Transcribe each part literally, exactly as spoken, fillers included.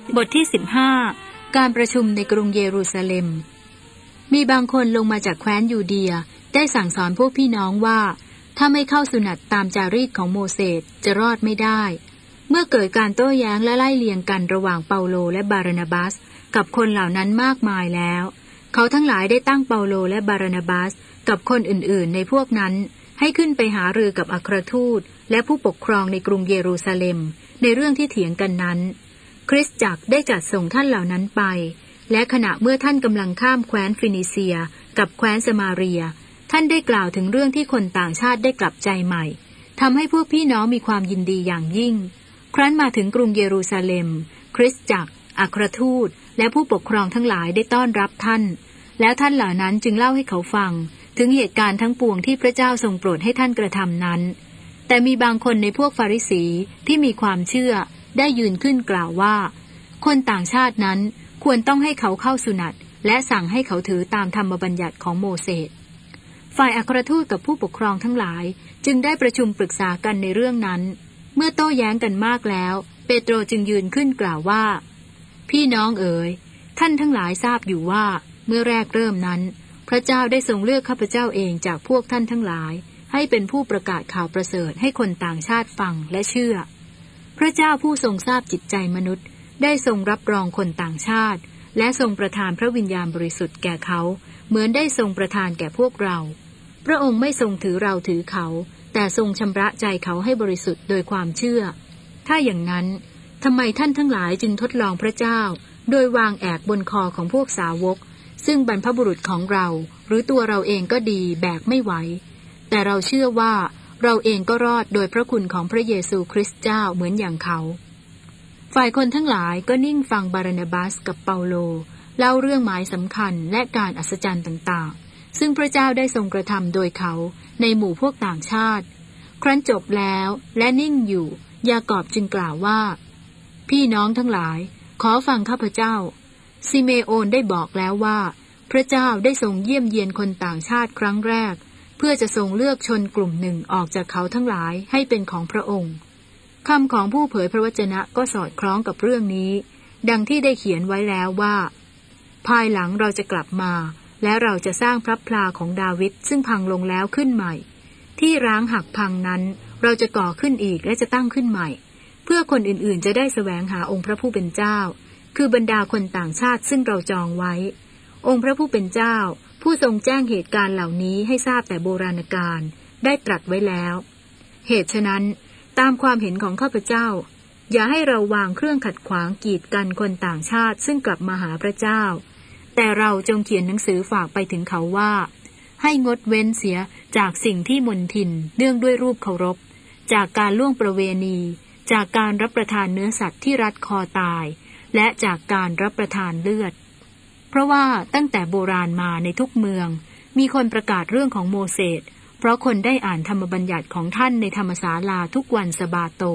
บทที่สิบห้าการประชุมในกรุงเยรูซาเล็มมีบางคนลงมาจากแคว้นยูเดียได้สั่งสอนพวกพี่น้องว่าถ้าไม่เข้าสุนัตตามจารีตของโมเสสจะรอดไม่ได้เมื่อเกิดการโต้แย้งและไล่เลียงกันระหว่างเปาโลและบารานาบัสกับคนเหล่านั้นมากมายแล้วเขาทั้งหลายได้ตั้งเปาโลและบารานาบัสกับคนอื่นๆในพวกนั้นให้ขึ้นไปหารือกับอัครทูตและผู้ปกครองในกรุงเยรูซาเล็มในเรื่องที่เถียงกันนั้นคริสตจักรได้จัดส่งท่านเหล่านั้นไปและขณะเมื่อท่านกำลังข้ามแคว้นฟินิเซียกับแคว้นสมาเรียท่านได้กล่าวถึงเรื่องที่คนต่างชาติได้กลับใจใหม่ทำให้พวกพี่น้องมีความยินดีอย่างยิ่งครั้นมาถึงกรุงเยรูซาเล็มคริสตจักรอัครทูตและผู้ปกครองทั้งหลายได้ต้อนรับท่านแล้วท่านเหล่านั้นจึงเล่าให้เขาฟังถึงเหตุการณ์ทั้งปวงที่พระเจ้าทรงโปรดให้ท่านกระทำนั้นแต่มีบางคนในพวกฟาริสีที่มีความเชื่อได้ยืนขึ้นกล่าวว่าคนต่างชาตินั้นควรต้องให้เขาเข้าสุนัตและสั่งให้เขาถือตามธรรมบัญญัติของโมเสสฝ่ายอัครทูตกับผู้ปกครองทั้งหลายจึงได้ประชุมปรึกษากันในเรื่องนั้นเมื่อโต้แย้งกันมากแล้วเปโตรจึงยืนขึ้นกล่าวว่าพี่น้องเอ๋ยท่านทั้งหลายทราบอยู่ว่าเมื่อแรกเริ่มนั้นพระเจ้าได้ทรงเลือกข้าพเจ้าเองจากพวกท่านทั้งหลายให้เป็นผู้ประกาศข่าวประเสริฐให้คนต่างชาติฟังและเชื่อพระเจ้าผู้ทรงทราบจิตใจมนุษย์ได้ทรงรับรองคนต่างชาติและทรงประทานพระวิญญาณบริสุทธิ์แก่เขาเหมือนได้ทรงประทานแก่พวกเราพระองค์ไม่ทรงถือเราถือเขาแต่ทรงชำระใจเขาให้บริสุทธิ์โดยความเชื่อถ้าอย่างนั้นทำไมท่านทั้งหลายจึงทดลองพระเจ้าโดยวางแอกบนคอของพวกสาวกซึ่งบรรพบุรุษของเราหรือตัวเราเองก็ดีแบกไม่ไหวแต่เราเชื่อว่าเราเองก็รอดโดยพระคุณของพระเยซูคริสต์เจ้าเหมือนอย่างเขาฝ่ายคนทั้งหลายก็นิ่งฟังบารานาบัสกับเปาโลเล่าเรื่องหมายสำคัญและการอัศจรรย์ต่างๆซึ่งพระเจ้าได้ทรงกระทำโดยเขาในหมู่พวกต่างชาติครั้นจบแล้วและนิ่งอยู่ยากอบจึงกล่าวว่าพี่น้องทั้งหลายขอฟังข้าพเจ้าซิเมโอนได้บอกแล้วว่าพระเจ้าได้ทรงเยี่ยมเยียนคนต่างชาติครั้งแรกเพื่อจะทรงเลือกชนกลุ่มหนึ่งออกจากเขาทั้งหลายให้เป็นของพระองค์คำของผู้เผยพระวจนะก็สอดคล้องกับเรื่องนี้ดังที่ได้เขียนไว้แล้วว่าภายหลังเราจะกลับมาและเราจะสร้างพระพลาของดาวิดซึ่งพังลงแล้วขึ้นใหม่ที่ร้างหักพังนั้นเราจะก่อขึ้นอีกและจะตั้งขึ้นใหม่เพื่อคนอื่นๆจะได้แสวงหาองค์พระผู้เป็นเจ้าคือบรรดาคนต่างชาติซึ่งเราจองไว้องค์พระผู้เป็นเจ้าผู้ทรงแจ้งเหตุการณ์เหล่านี้ให้ทราบแต่โบราณกาลได้ตรัสไว้แล้วเหตุฉะนั้นตามความเห็นของข้าพเจ้าอย่าให้เราวางเครื่องขัดขวางกีดกันคนต่างชาติซึ่งกลับมาหาพระเจ้าแต่เราจงเขียนหนังสือฝากไปถึงเขาว่าให้งดเว้นเสียจากสิ่งที่มนทินเนื่องด้วยรูปเคารพจากการล่วงประเวณีจากการรับประทานเนื้อสัตว์ที่รัดคอตายและจากการรับประทานเลือดเพราะว่าตั้งแต่โบราณมาในทุกเมืองมีคนประกาศเรื่องของโมเสสเพราะคนได้อ่านธรรมบัญญัติของท่านในธรรมศาลาทุกวันสะบาโต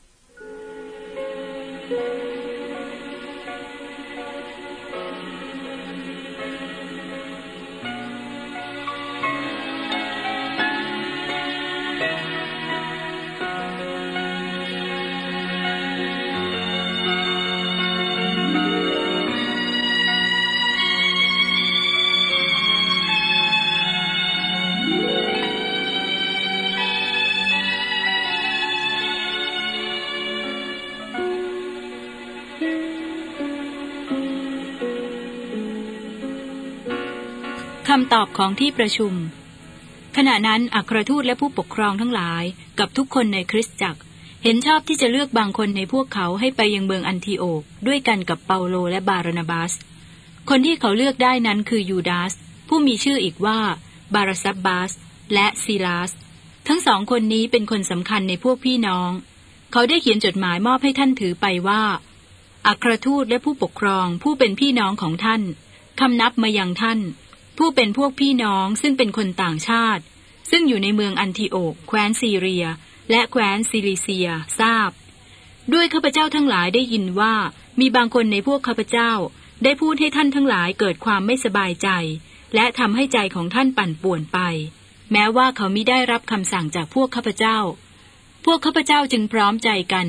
คำตอบของที่ประชุมขณะนั้นอัครทูตและผู้ปกครองทั้งหลายกับทุกคนในคริสตจักรเห็นชอบที่จะเลือกบางคนในพวกเขาให้ไปยังเมืองอันทิโอกด้วยกันกับเปาโลและบารานาบัสคนที่เขาเลือกได้นั้นคือยูดาสผู้มีชื่ออีกว่าบาราซับบัสและซีลาสทั้งสองคนนี้เป็นคนสำคัญในพวกพี่น้องเขาได้เขียนจดหมายมอบให้ท่านถือไปว่าอัครทูตและผู้ปกครองผู้เป็นพี่น้องของท่านคำนับมายังท่านผู้เป็นพวกพี่น้องซึ่งเป็นคนต่างชาติซึ่งอยู่ในเมืองอันทิโอกแคว้นซีเรียและแคว้นซิลิเซียทราบด้วยข้าพเจ้าทั้งหลายได้ยินว่ามีบางคนในพวกข้าพเจ้าได้พูดให้ท่านทั้งหลายเกิดความไม่สบายใจและทำให้ใจของท่านปั่นป่วนไปแม้ว่าเขามิได้รับคำสั่งจากพวกข้าพเจ้าพวกข้าพเจ้าจึงพร้อมใจกัน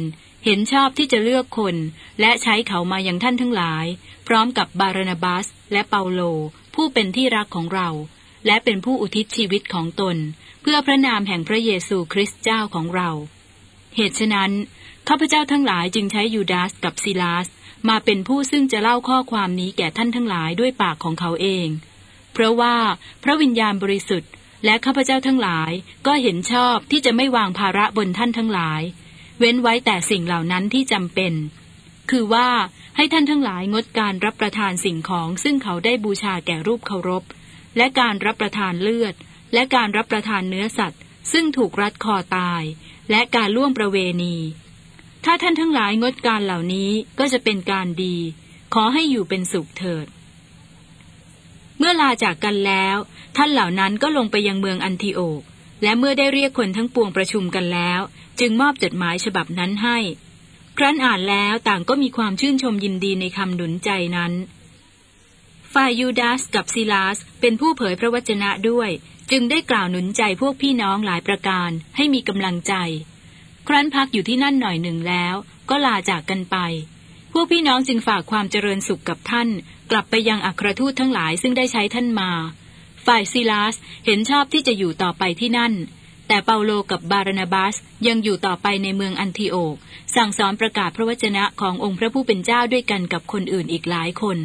เห็นชอบที่จะเลือกคนและใช้เขามาอย่างท่านทั้งหลายพร้อมกับบารานาบัสและเปาโลผู้เป็นที่รักของเราและเป็นผู้อุทิศชีวิตของตนเพื่อพระนามแห่งพระเยซูคริสต์เจ้าของเราเหตุฉะนั้นข้าพเจ้าทั้งหลายจึงใช้ยูดาสกับซิลาสมาเป็นผู้ซึ่งจะเล่าข้อความนี้แก่ท่านทั้งหลายด้วยปากของเขาเองเพราะว่าพระวิญญาณบริสุทธิ์และข้าพเจ้าทั้งหลายก็เห็นชอบที่จะไม่วางภาระบนท่านทั้งหลายเว้นไว้แต่สิ่งเหล่านั้นที่จำเป็นคือว่าให้ท่านทั้งหลายงดการรับประทานสิ่งของซึ่งเขาได้บูชาแก่รูปเคารพและการรับประทานเลือดและการรับประทานเนื้อสัตว์ซึ่งถูกรัดคอตายและการล่วงประเวณีถ้าท่านทั้งหลายงดการเหล่านี้ก็จะเป็นการดีขอให้อยู่เป็นสุขเถิดเมื่อลาจากกันแล้วท่านเหล่านั้นก็ลงไปยังเมืองอันทิโอกและเมื่อได้เรียกคนทั้งปวงประชุมกันแล้วจึงมอบจดหมายฉบับนั้นให้ครั้นอ่านแล้วต่างก็มีความชื่นชมยินดีในคำหนุนใจนั้นฝ่ายยูดาสกับซิลาสเป็นผู้เผยพระวจนะด้วยจึงได้กล่าวหนุนใจพวกพี่น้องหลายประการให้มีกำลังใจครั้นพักอยู่ที่นั่นหน่อยหนึ่งแล้วก็ลาจากกันไปพวกพี่น้องจึงฝากความเจริญสุขกับท่านกลับไปยังอัครทูตทั้งหลายซึ่งได้ใช้ท่านมาฝ่ายซิลาสเห็นชอบที่จะอยู่ต่อไปที่นั่นแต่เปาโลกับบารานาบัสยังอยู่ต่อไปในเมืองอันทิโอกสั่งสอนประกาศพระวจนะขององค์พระผู้เป็นเจ้าด้วยกันกับคนอื่นอีกหลายคน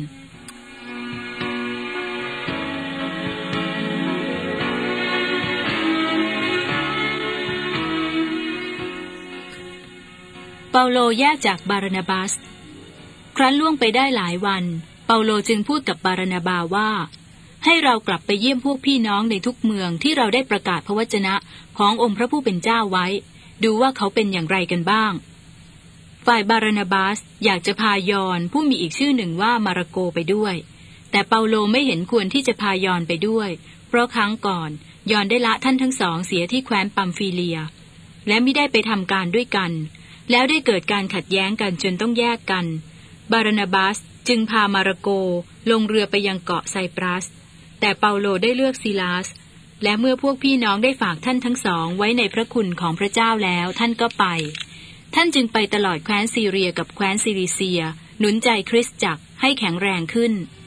เปาโลแยกจากบารานาบัสครั้นล่วงไปได้หลายวันเปาโลจึงพูดกับบารานาบาว่าให้เรากลับไปเยี่ยมพวกพี่น้องในทุกเมืองที่เราได้ประกาศพระวจนะขององค์พระผู้เป็นเจ้าไว้ดูว่าเขาเป็นอย่างไรกันบ้างฝ่ายบารานาบัสอยากจะพายอนผู้มีอีกชื่อหนึ่งว่ามาระโกไปด้วยแต่เปาโลไม่เห็นควรที่จะพายอนไปด้วยเพราะครั้งก่อนยอนได้ละท่านทั้งสองเสียที่แคว้นปัมฟิเลียและมิได้ไปทำการด้วยกันแล้วได้เกิดการขัดแย้งกันจนต้องแยกกันบารานาบัสจึงพามาระโกลงเรือไปยังเกาะไซปรัสแต่เปาโลได้เลือกซิลาสและเมื่อพวกพี่น้องได้ฝากท่านทั้งสองไว้ในพระคุณของพระเจ้าแล้วท่านก็ไปท่านจึงไปตลอดแคว้นซีเรียกับแคว้นซิลิเซียหนุนใจคริสตจักรให้แข็งแรงขึ้น